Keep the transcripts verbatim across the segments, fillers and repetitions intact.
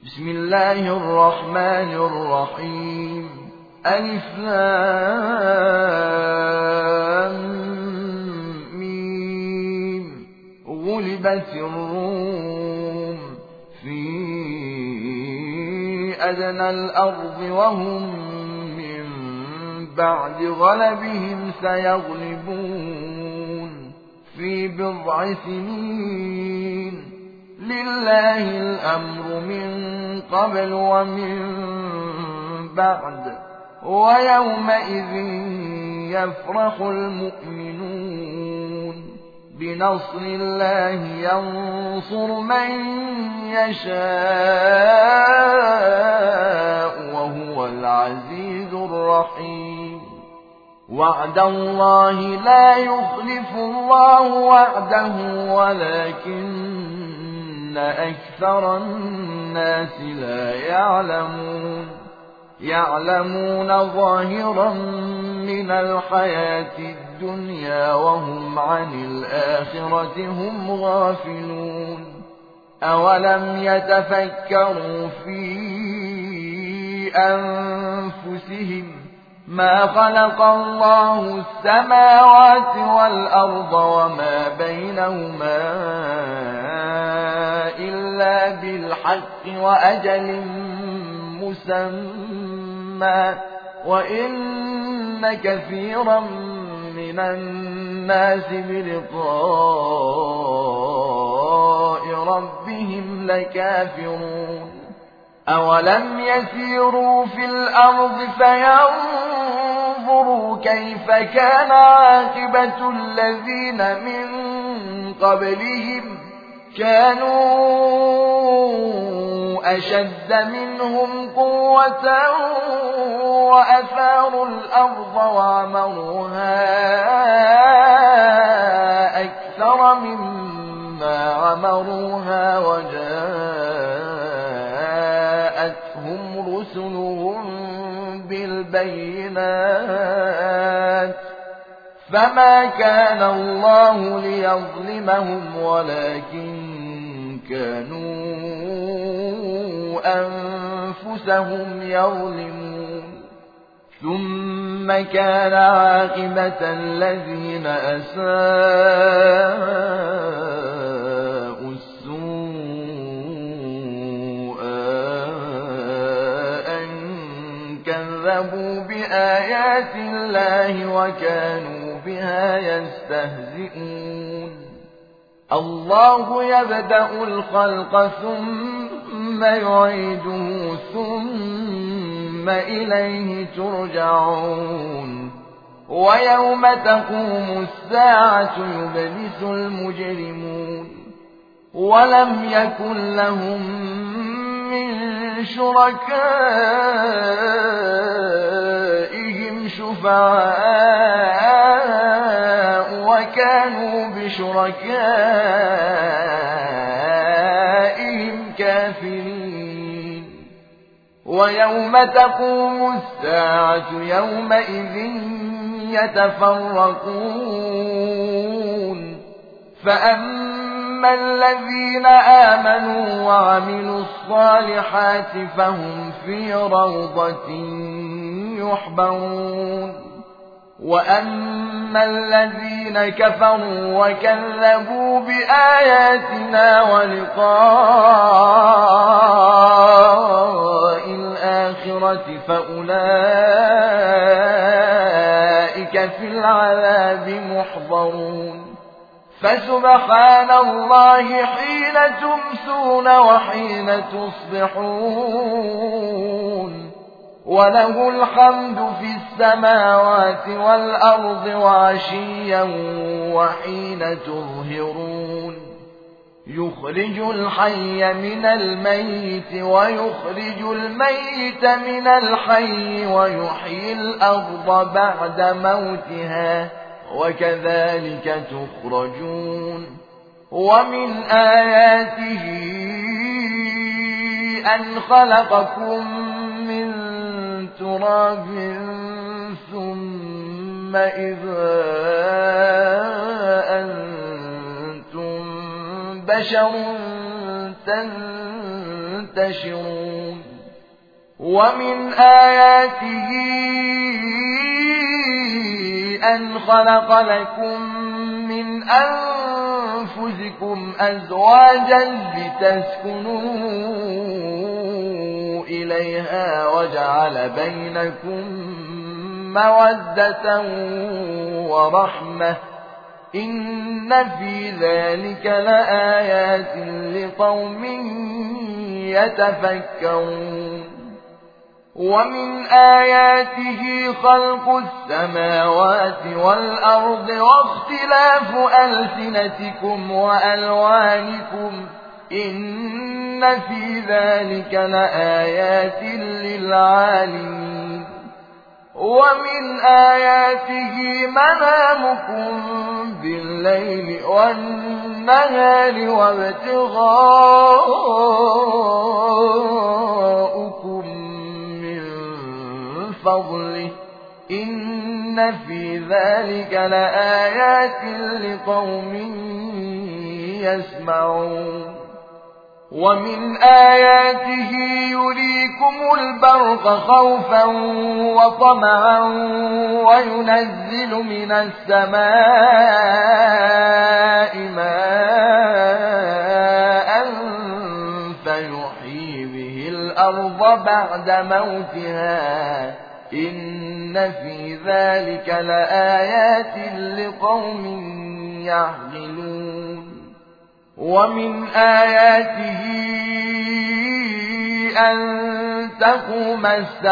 بسم الله الرحمن الرحيم. ألف لام ميم. غلبت الروم في أدنى الأرض وهم من بعد غلبهم سيغلبون في بضع سنين. لله الأمر من قبل ومن بعد ويومئذ يفرح المؤمنون. بنصر الله ينصر من يشاء وهو العزيز الرحيم. وعد الله لا يخلف الله وعده ولكن أكثر الناس لا يعلمون. يعلمون ظاهرا من الحياة الدنيا وهم عن الآخرة هم غافلون. أولم يتفكروا في أنفسهم ما خلق الله السماوات والأرض وما بينهما إلا بالحق وأجل مسمى وإن كثيرا من الناس بلقاء ربهم لكافرون. أولم يسيروا في الأرض فينظروا كيف كان عاقبة الذين من قبلهم كانوا أشد منهم قوة وأثاروا الأرض وعمروها أكثر مما عمروها وجاءتهم رسلهم بالبينات فما كان الله ليظلمهم ولكن كانوا أنفسهم يظلمون. ثم كان عاقبة الذين أساءوا السوء أن كذبوا بآيات الله وكانوا بها يستهزئون. الله يبدأ الخلق ثم يعيده ثم إليه ترجعون. ويوم تقوم الساعة يبلس المجرمون ولم يكن لهم من شركائهم شفعاء وكانوا بشركائهم كافرين. ويوم تقوم الساعة يومئذ يتفرقون. فأما الذين آمنوا وعملوا الصالحات فهم في روضة يحبرون. وأما الذين كفروا وكذبوا بآياتنا ولقاء الآخرة فأولئك في العذاب محضرون. فسبحان الله حين تمسون وحين تصبحون وله الحمد في السماوات والأرض وعشيا وحين تظهرون. يخرج الحي من الميت ويخرج الميت من الحي ويحيي الأرض بعد موتها وكذلك تخرجون. ومن آياته أن خلقكم من تراب ثم إذا أنتم بشر ينتشرون ومن آياته أن خلق لكم من أنفسكم أزواجا لتسكنوا إليها وجعل بينكم مودة ورحمة إن في ذلك لآيات لقوم يتفكرون ومن آياته خلق السماوات والأرض واختلاف ألسنتكم وألوانكم إن في ذلك لآيات للعالمين ومن آياته منامكم بالليل والنهار وابتغاؤكم من فضله إن في ذلك لآيات لقوم يسمعون ومن آياته يريكم البرق خوفا وطمعا وينزل من السماء ماء فيحيي به الأرض بعد موتها إن في ذلك لآيات لقوم يعقلون ومن آياته أن تقوم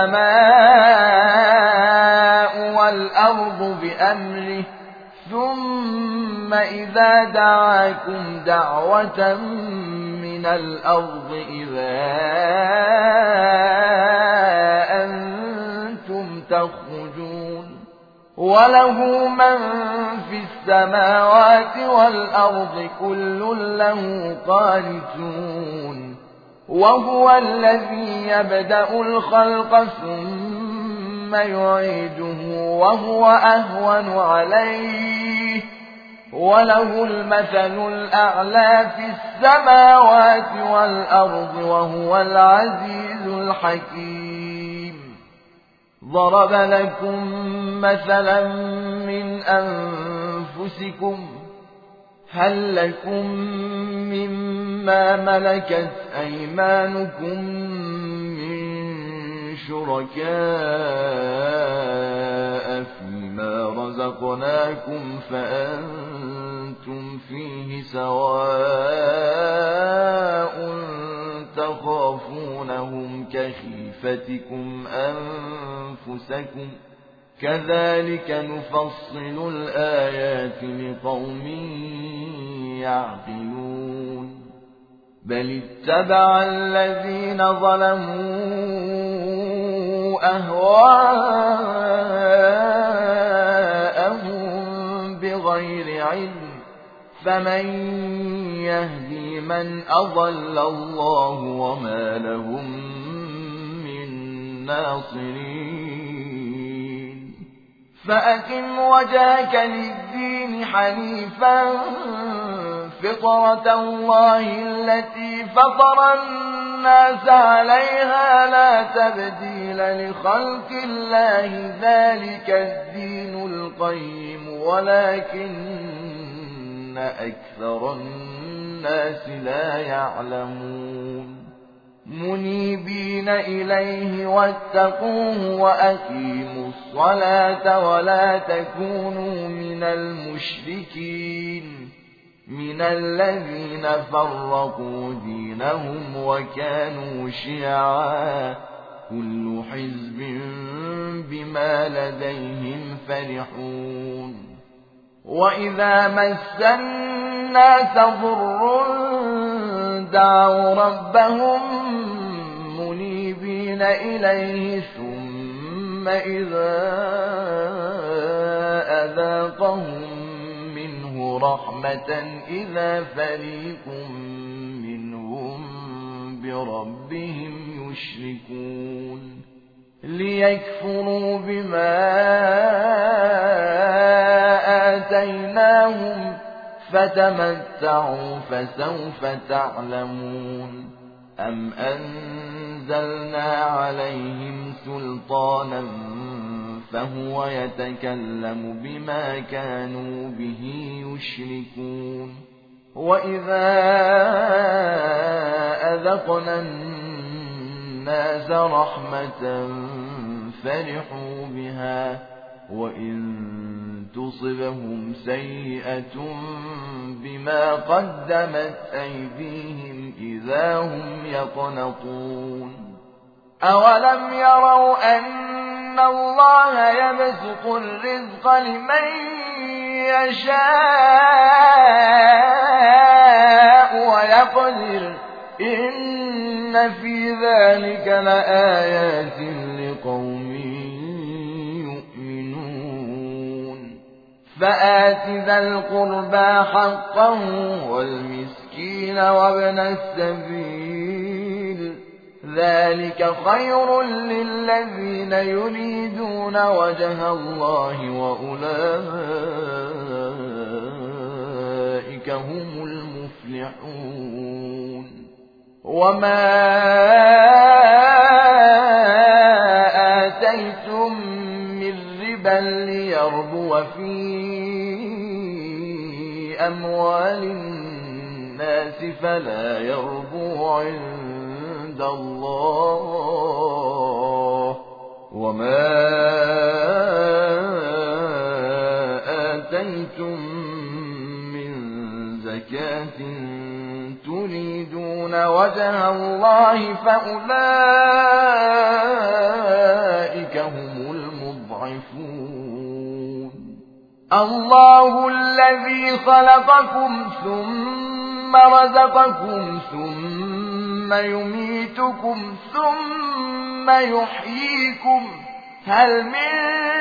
السماء والأرض بأمره ثم إذا دعاكم دعوة من الأرض إذا أنتم تخرجون وله من في السماوات والأرض كل له قانتون وهو الذي يبدأ الخلق ثم يعيده وهو أهون عليه وله المثل الأعلى في السماوات والأرض وهو العزيز الحكيم ضرب لكم مثلا من أنفسكم هل لكم مما ملكت أيمانكم من شركاء فيما رزقناكم فأنتم فيه سواء تخافونهم كخيفتكم أنفسكم كذلك نفصل الآيات لقوم يعقلون بل اتبع الذين ظلموا أهواءهم بغير علم فمن يهدي من أضل الله وما لهم من ناصرين فأقم وجهك للدين حنيفا فطرة الله التي فطر الناس عليها لا تبديل لخلق الله ذلك الدين القيم ولكن أكثر الناس لا يعلمون منيبين إليه واتقوه وأقيموا الصلاة ولا تكونوا من المشركين من الذين فرقوا دينهم وكانوا شيعا كل حزب بما لديهم فرحون وإذا مس الناس ضر دعوا ربهم منيبين إليه ثم إذا أذاقهم منه رحمة إذا فريق منهم بربهم يشركون ليكفروا بما آتيناهم فتمتعوا فسوف تعلمون أم أنزلنا عليهم سلطانا فهو يتكلم بما كانوا به يشركون وإذا أذقنا الناس رحمة فرحوا بها وإن تصبهم سيئة بما قدمت أيديهم إذا هم يقنطون أولم يروا أن الله يبسط الرزق لمن يشاء ويقدر إن في ذلك لآيات لقوم يؤمنون فآت ذا القربى حقه والمسكين وابن السبيل ذلك خير للذين يريدون وجه الله وأولئك هم المفلحون وما آتيتم من ربا ليربو في أموال الناس فلا يربو عند الله وما آتيتم من زكاة تريدون وجه الله فأولئك هم المضعفون الله الذي خلقكم ثم رزقكم ثم يميتكم ثم يحييكم هل من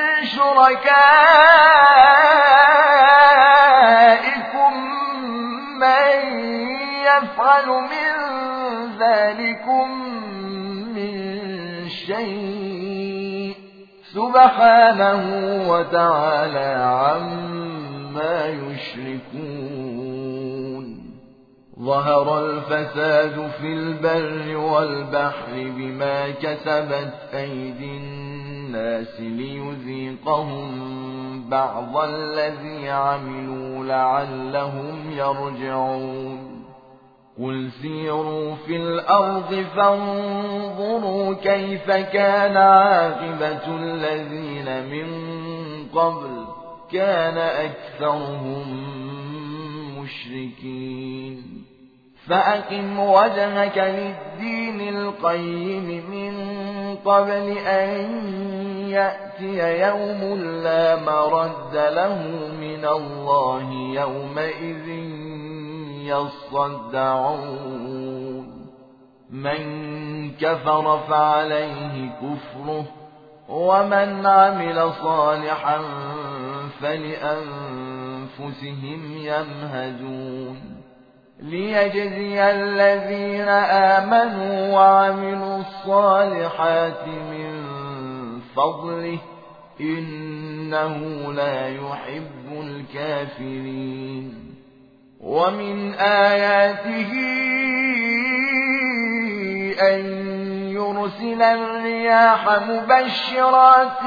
شركائكم من يفعل من ذلكم من شيء سبحانه وتعالى عما يشركون ظهر الفساد في البر والبحر بما كسبت أيدي الناس ليذيقهم بعض الذي عملوا لعلهم يرجعون قل سيروا في الأرض فانظروا كيف كان عاقبة الذين من قبل كان أكثرهم مشركين فأقم وجهك للدين القيم من قبل أن يأتي يوم لا مرد له من الله يومئذ يصدعون من كفر فعليه كفره ومن عمل صالحا فلأنفسهم يمهدون ليجزي الذين آمنوا وعملوا الصالحات من فضله إنه لا يحب الكافرين ومن آياته أن يرسل الرياح مبشرات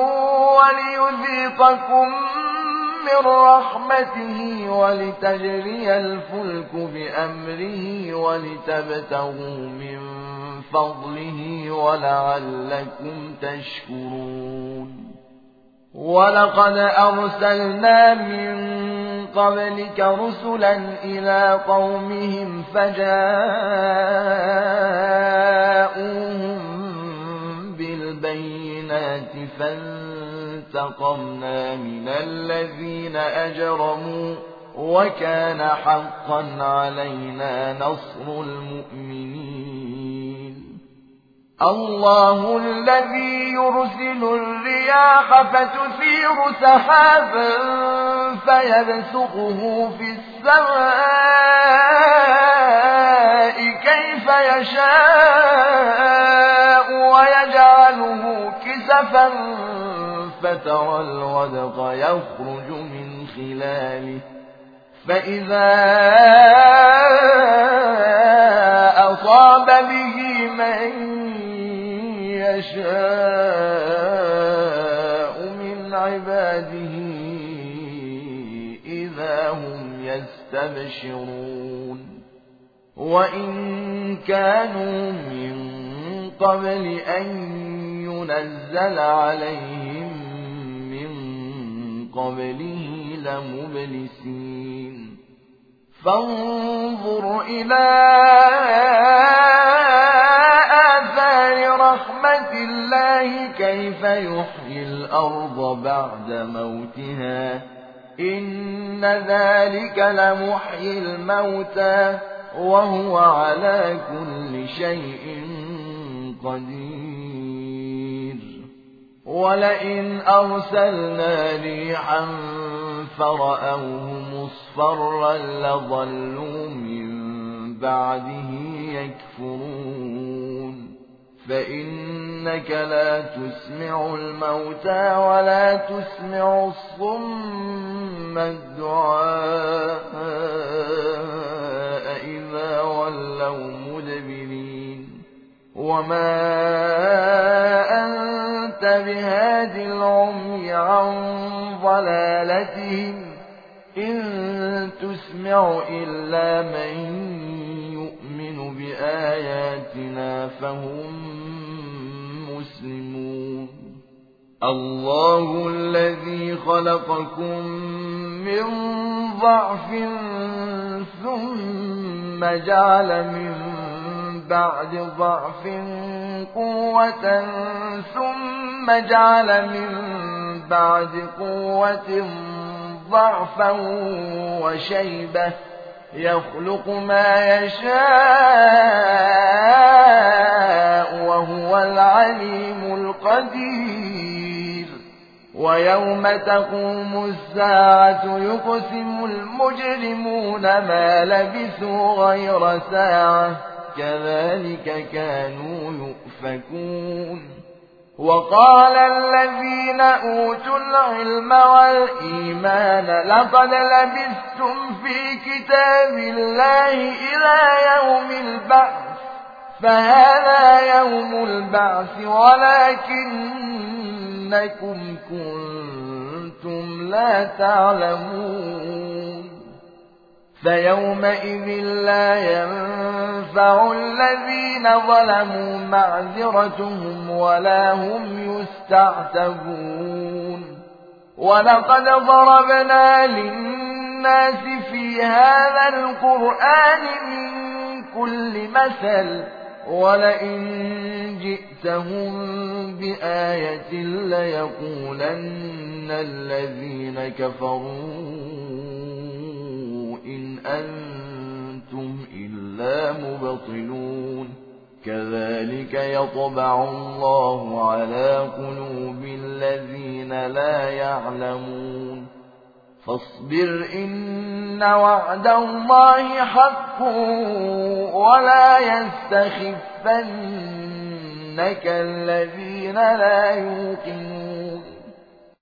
وليذيقكم من رحمته ولتجري الفلك بأمره ولتبتغوا من فضله ولعلكم تشكرون ولقد أرسلنا من قبلك رسلا إلى قومهم فجاءوهم بالبينات فانتقمنا من الذين أجرموا وكان حقا علينا نصر المؤمنين الله الذي يرسل الرياح فتثير سحابا فيبسطه في السماء كيف يشاء ويجعله كسفا فترى الودق يخرج من خلاله فإذا أصاب أصاب به من يشاء من عباده إذا هم يستبشرون وإن كانوا من قبل أن ينزل عليهم من قبله لمبلسين فانظر إلى آثار رحمة الله كيف يحيي الأرض بعد موتها إن ذلك لمحيي الموتى وهو على كل شيء قدير ولئن أرسلنا ريحا فرأوه مصفرا لظلوا من بعده يكفرون فإنك لا تسمع الموتى ولا تسمع الصم الدعاء إذا ولوا مدبرين وما أنت بهاد العمي عن ضلالتهم إن تسمع إلا من يؤمن بآياتنا فهم مسلمون الله الذي خلقكم من ضعف ثم جعل من بعد ضعف قوة ثم جعل من بعد قوة ضعفا وشيبة يخلق ما يشاء وهو العليم القدير ويوم تقوم الساعة يقسم المجرمون ما لبثوا غير ساعة كذلك كانوا يؤفكون وقال الذين أوتوا العلم والإيمان لقد لبثتم في كتاب الله إلى يوم البعث فهذا يوم البعث ولكنكم كنتم لا تعلمون فيومئذ لا ينفع الذين ظلموا معذرتهم ولا هم يستعتبون ولقد ضربنا للناس في هذا القرآن من كل مثل ولئن جئتهم بآية ليقولن الذين كفروا إن أنتم إلا مبطلون كذلك يطبع الله على قلوب الذين لا يعلمون فاصبر إن وعد الله حق ولا يستخفنك الذين لا يوقنون